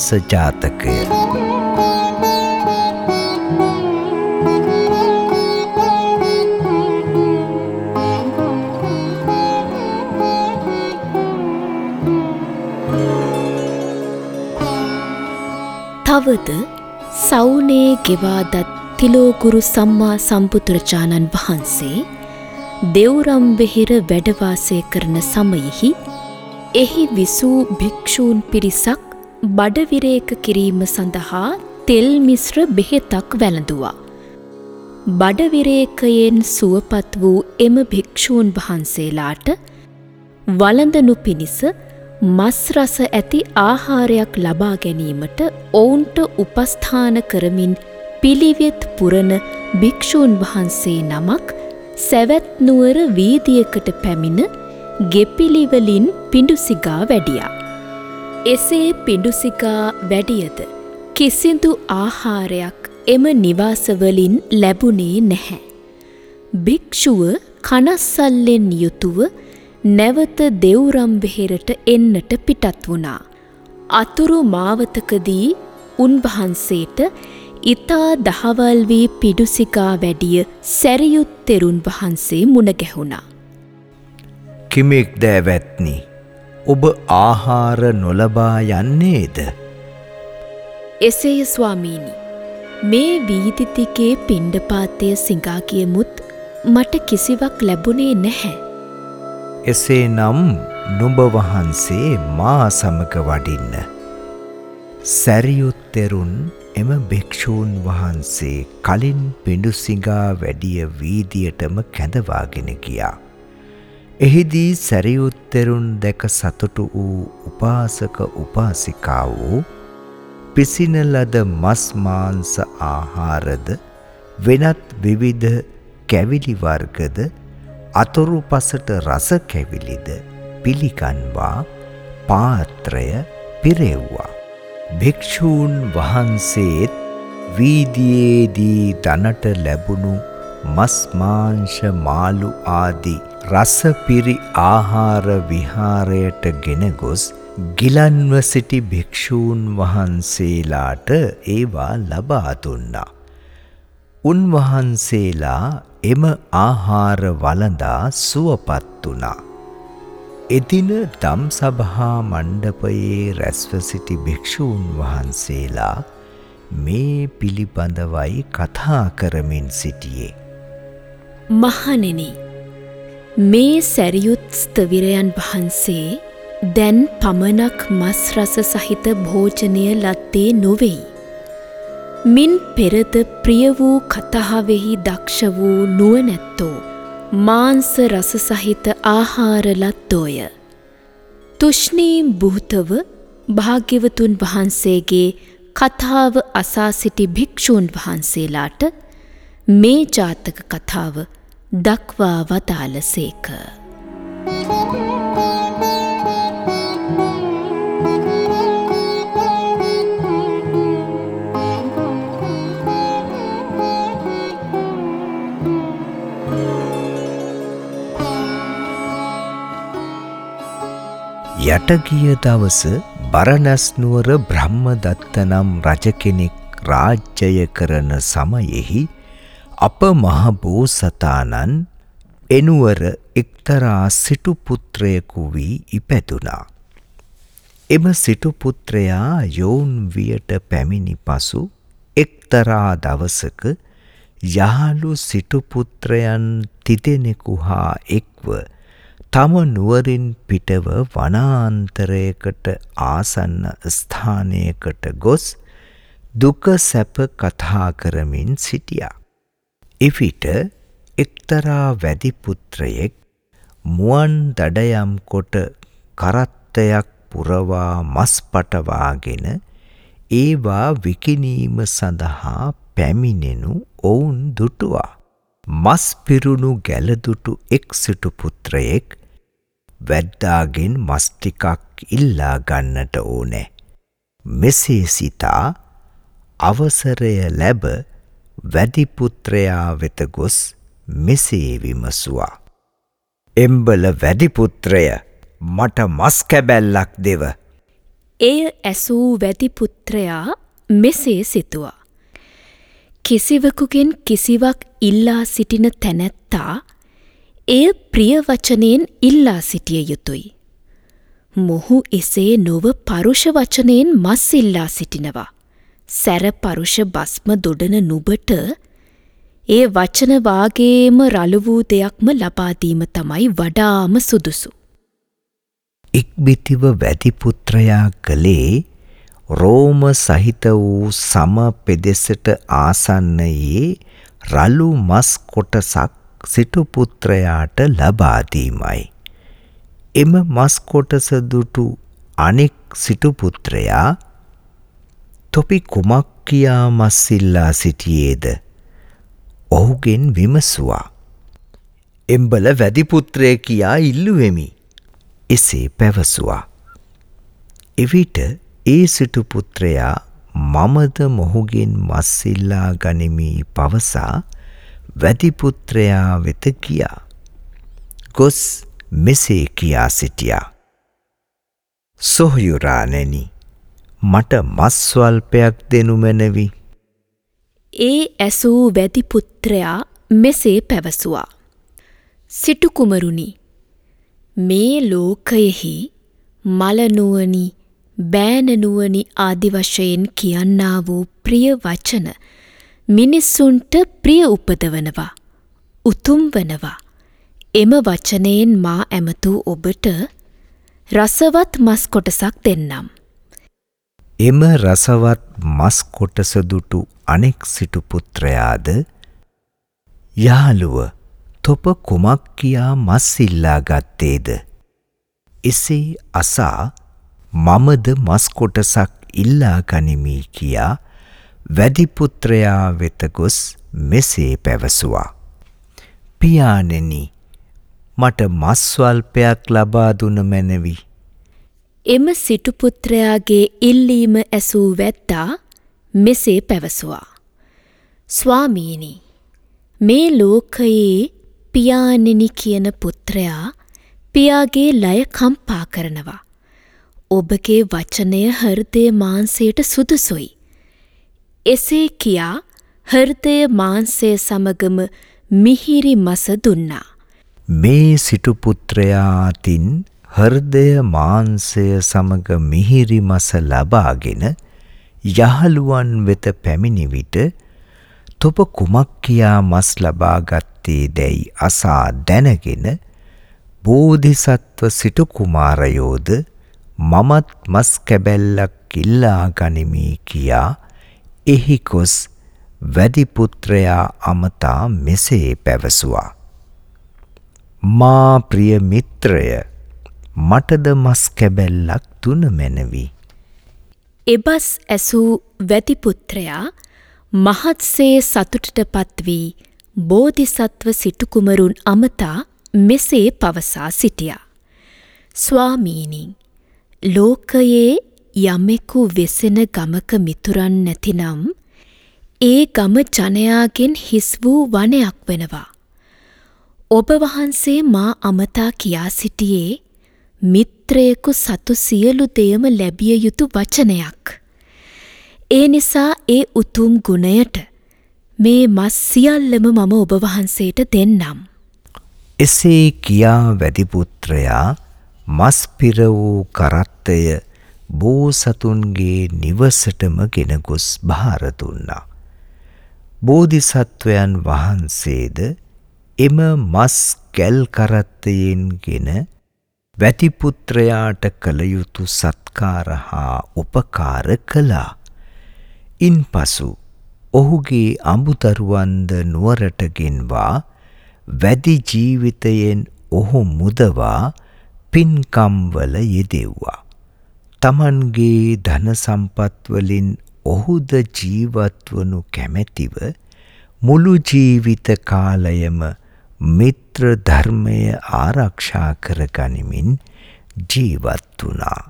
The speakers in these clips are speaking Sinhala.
මාස ජාතකය. තවද සවුනේ ගෙවාදත් තිලෝගුරු සම්මා සම්බුදුරජාණන් වහන්සේ දෙව්රම්වෙහෙර වැඩවාසය කරන සමයෙහි එහි විසූ භික්ෂූන් පිරිසක් බඩවිරේක කිරීම සඳහා තෙල් මිශ්‍ර බෙහෙතක් වැළඳුවා. බඩවිරේකයෙන් සුවපත් වූ එම භික්ෂූන් වහන්සේලාට වළඳනු පිණිස මස් රස ඇති ආහාරයක් ලබා ගැනීමට ඔවුන්ට උපස්ථාන කරමින් පිළිවෙත් පුරන භික්ෂූන් වහන්සේ නමක් සැවැත් නුවර වීදියකට පැමිණ ගෙපිළිවලින් පිඬුසිඟා වැඩියා. එසේ පිඬුසිඟා වැඩියද කිසිදු ආහාරයක් එම නිවාසවලින් ලැබුණේ නැහැ. භික්ෂුව කනස්සල්ලෙන් යුතුව නැවත දෙව්රම්වෙහෙරට එන්නට පිටත් වුණා. අතුරු මාවතකදී උන්වහන්සේට ඉතා දහවල් වී පිඬුසිඟා වැඩිය සැරියුත් තෙරුන් වහන්සේ මුණ ගැහුණා. කිමෙක්ද ඇවැත්නි, ඔබ ආහාර නොලබා යන්නේද? එසේය ස්වාමීනි, මේ වීදිතිකේ පිණ්ඩපාතය සිඟා ගියමුත් මට කිසිවක් ලැබුණේ නැහැ. එසේනම් නුඹ වහන්සේ මා සමග වඩින්න. සැරියුත් තෙරුන් එම භික්ෂූන් වහන්සේ කලින් පිඬුසිඟා වැඩිය වීදියටම කැඳවාගෙන ගියා. එහිදී සැරියුත් තෙරුන් දැක සතුටු වූ උපාසක උපාසිකාවෝ පිසින ලද මස් මාංශ ආහාරද වෙනත් විවිධ කැවිලි වර්ගද අතුරු පසට රස කැවිලිද පිළිගන්වා පාත්‍රය පිරෙව්වා. භික්ෂූන් වහන්සේත් වීදියේදී දනට ලැබුණු මස් මාංශ මාළු ආදී රසපිරි ආහාර විහාරයට ගෙන ගොස් ගිලන්ව සිටි භික්ෂූන් වහන්සේලාට ඒවා ලබා දුන්නා. උන්වහන්සේලා එම ආහාර වළඳා සුවපත් වුණා. එදින ධම්සභා මණ්ඩපයේ රැස්ව සිටි භික්ෂූන් වහන්සේලා මේ පිළිබඳවයි කතා කරමින් සිටියේ. මහණෙනි, මේ සැරියුත් ස්ථවිරයන් වහන්සේ දැන් පමණක් මස් රස සහිත භෝජනය ලද්දේ නොවෙයි. මින් පෙරද ප්‍රිය වූ කතාවෙහි දක්ෂ වූ නුවණැත්තෝ මාංශ රස සහිත ආහාර ලද්දෝය. තුෂ්ණී භූතව භාග්‍යවතුන් වහන්සේගේ කතාව අසා සිටි භික්ෂූන් වහන්සේලාට මේ ජාතක කතාව දක්වා වදාළසේක. යටගිය දවස බරණැස් නුවර බ්‍රහ්මදත්ත නම් රජ කෙනෙක් රාජ්‍යය කරන සමයෙහි අප මහ බෝසතාණන් එනුවර එක්තරා සිටු පුත්‍රයෙකු වී ඉපැදුනා. එම සිටු පුත්‍රයා යොවුන් වියට පැමිණි පසු එක්තරා දවසක යහළු සිටු පුත්‍රයන් තිදෙනෙකු හා එක්ව තම නුවරින් පිටව වනාන්තරයකට ආසන්න ස්ථානයකට ගොස් දුක සැප කතා කරමින් සිටියා. එවිට එක්තරා වැදි පුත්‍රයෙක් මුවන් දඩයම් කොට කරත්තයක් පුරවා මස් පටවාගෙන ඒවා විකිණීම සඳහා පැමිණෙනු ඔවුන් දුටුවා. මස් පිරුණු ගැලදුටු එක් සිටු පුත්‍රයෙක් වැද්දාගෙන් මස් ටිකක් ඉල්ලා ගන්නට ඕනෑ. මෙසේ සිතා අවසරය ලැබ වැදිපුත්‍රයා වෙත ගොස් මෙසේ විමසුවා. එම්බල වැදිපුත්‍රය, මට මස් කැබැල්ලක් දෙව. එය ඇසූ වැදිපුත්‍රයා මෙසේ සිතුවා. කිසිවකුගෙන් කිසිවක් ඉල්ලා සිටින තැනැත්තා එය ප්‍රිය වචනයෙන් ඉල්ලා සිටිය යුතුයි. මොහු එසේ නොව පරුෂ වචනයෙන් මස් ඉල්ලා සිටිනවා. සැර පරුෂ බස්ම දොඩන නුබට ඒ වචන වාගේම රළු වූ දෙයක්ම ලබාදීම තමයි වඩාම සුදුසු. ඉක්බිතිව වැදිපුත්‍රයා කළේ රෝම සහිත වූ සම පෙදෙසට ආසන්නයේ රළු මස් කොටසක් සිටුපුත්‍රයාට ලබාදීමයි. එම මස් කොටස දුටු අනෙක් සිටුපුත්‍රයා තොපි කුමක් කියා මස් ඉල්ලා සිටියේද? ඔහුගෙන් විමසුවා. එම්බල වැදිපුත්‍රය කියා ඉල්ලුවෙමි. එසේ පැවසුවා. එවිට ඒ සිටුපුත්‍රයා මමද මොහුගෙන් මස් ඉල්ලා ගනිමි පවසා වැදිපුත්‍රයා වෙත ගියා. ගොස් මෙසේ කියා සිටියා. සොහොයුරාණෙනි, මට මස් ස්වල්පයක් දෙනු මැනවි. ඒ ඇසූ වැදිපුත්‍රයා මෙසේ පැවසුවා. සිටුකුමරුනි, මේ ලෝකයෙහි මලනුවනි බෑනනුවනි ආදි වශයෙන් කියන්නා වූ ප්‍රිය වචන මිනිස්සුන්ට ප්‍රිය උපදවනවා, උතුම් වනවා. එම වචනයෙන් මා ඇමතූ ඔබට රසවත් මස් කොටසක් දෙන්නම්. එම රසවත් මස් කොටස දුටු අනෙක් සිටුපුත්‍රයාද යාළුව තොප කුමක් කියා මස් ඉල්ලා ගත්තේද? එසේ අසා මමද මස් කොටසක් ඉල්ලා ගනිමි කියා වැදිපුත්‍රයා වෙත ගොස් මෙසේ පැවසුවා. පියාණෙනි, මට මස් ස්වල්පයක් ලබා දුන මැනවි. එම සිටුපුත්‍රයාගේ ඉල්ලීම ඇසූ වැද්දා මෙසේ පැවසුවා. ස්වාමීනි, මේ ලෝකයේ පියාණෙනි කියන පුත්‍රයා පියාගේ ලය කම්පා කරනවා. ඔබගේ වචනය හෘදය මාංශයට සුදුසුයි. එසේ කියා හෘදය මාංශය සමගම මිහිරි මස දුන්නා. මේ සිටුපුත්‍රයා අතින් හෘදය මාංශය සමග මිහිරි මස ලබාගෙන යහළුවන් වෙත පැමිණි විට තොප කුමක් කියා මස් ලබා ගත්තේ දැයි අසා දැනගෙන බෝධිසත්ව සිටු කුමාරයෝද මමත් මස් කැබැල්ලක් ඉල්ලා ගනිමි කියා එහි ගොස් වැදිපුත්‍රයා අමතා මෙසේ පැවසුවා. මා ප්‍රිය මිත්‍රය, මටද මස් කැබැල්ලක් දුන මැනවි. එබස් ඇසූ වැදිපුත්‍රයා මහත්සේ සතුටට පත්වී බෝධිසත්ව සිටුකුමරුන් අමතා මෙසේ පවසා සිටියා. ස්වාමීනි, ලෝකයේ යමෙකු වෙසෙන ගමක මිතුරන් නැතිනම් ඒ ගම ජනයාගෙන් හිස් වූ වනයක් වෙනවා. ඔබ වහන්සේ මා අමතා කියා සිටියේ මිත්‍රයෙකු සතු සියලු දෙයම ලැබිය යුතු වචනයක්. ඒ නිසා ඒ උතුම් ගුණයට මේ මස් සියල්ලම මම ඔබ වහන්සේට දෙන්නම්. එසේ කියා වැදිපුත්‍රයා මස් පිර වූ කරත්තය බෝසතුන්ගේ නිවසටම ගෙන ගොස් භාර දුන්නා. බෝධිසත්වයන් වහන්සේද එම මස් කැල් කරත්තයෙන් ගෙන වැදිපුත්‍රයාට කළ යුතු සත්කාර හා උපකාර කළා. ඉන්පසු ඔහුගේ අඹුදරුවන්ද නුවරට ගෙන්වා වැදි ජීවිතයෙන් ඔහු මුදවා පින්කම්වල යෙදෙව්වා. තමන්ගේ ධන සම්පත්වලින් ඔහුද ජීවත්වනු කැමැතිව මුළු ජීවිත කාලයම මිත්‍ර ධර්මය ආරක්ෂා කර ගනිමින් ජීවත් වුණා.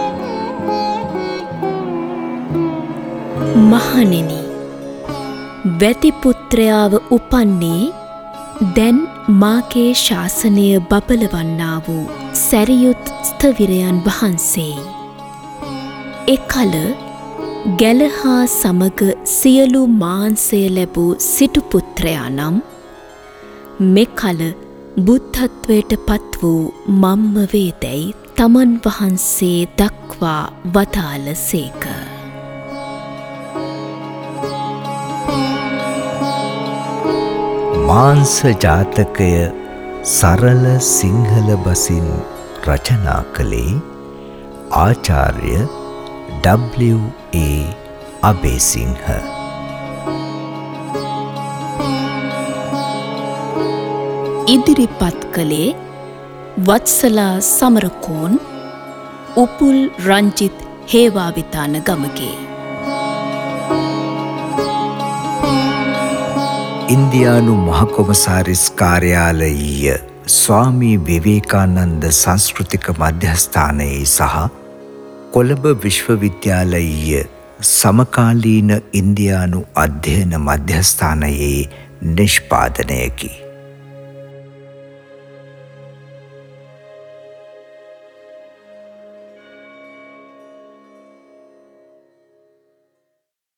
මහණෙනි, වැතිපුත්‍රයාව උපන්නේ දැන් මාගේ ශාසනය බබලවන්නා වූ සැරියුත් ස්ථවිරයන් වහන්සේයි. එකල ගැලහා සමග සියලු මාංශය ලැබූ සිටුපුත්‍රයා නම් මෙකල බුද්ධත්වයට පත් වූ මම්ම වේදැයි තමන් වහන්සේ දක්වා වදාළ සේක. මාංශ ජාතකය සරල සිංහල බසින් රචනා කළේ ආචාර්ය W.A. අබේසිංහ. ඉදිරිපත් කළේ වත්සලා සමරකෝන් උපුල් රංජිත් හේවාවිතාන ගමගේ. ඉන්දියානු මහකොමසාරිස් කාර්යාලයීය ස්වාමී විවේකානන්ද සංස්කෘතික මධ්‍යස්ථානයේ සහ කොළඹ විශ්වවිද්‍යාලයීය සමකාලීන ඉන්දියානු අධ්‍යයන මධ්‍යස්ථානයේ නිෂ්පාදනයකි.